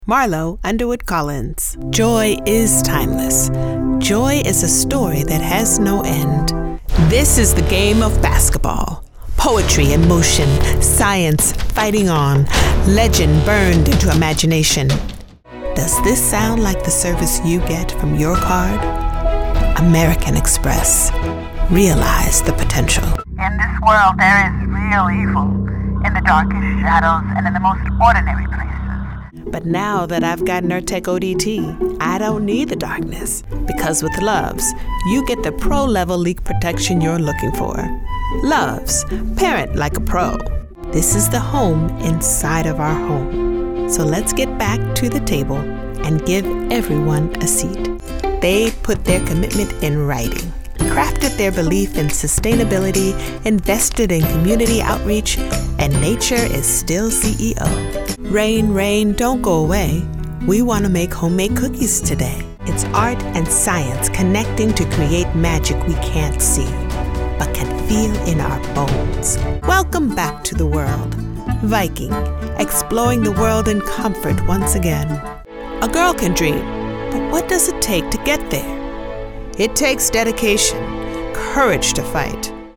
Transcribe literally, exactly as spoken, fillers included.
Marlo Underwood Collins. Joy is timeless. Joy is a story that has no end. This is the game of basketball. Poetry in motion, science fighting on, legend burned into imagination. Does this sound like the service you get from your card? American Express. Realize the potential. In this world, there is real evil, in the darkest shadows and in the most ordinary places. But now that I've got Nurtec O D T, I don't need the darkness. Because with Loves, you get the pro-level leak protection you're looking for. Loves, parent like a pro. This is the home inside of our home. So let's get back to the table and give everyone a seat. They put their commitment in writing, crafted their belief in sustainability, invested in community outreach, and nature is still C E O. Rain, rain, don't go away. We want to make homemade cookies today. It's art and science connecting to create magic we can't see, but can feel in our bones. Welcome back to the world. Viking, exploring the world in comfort once again. A girl can dream, but what does it take to get there? It takes dedication, courage to fight,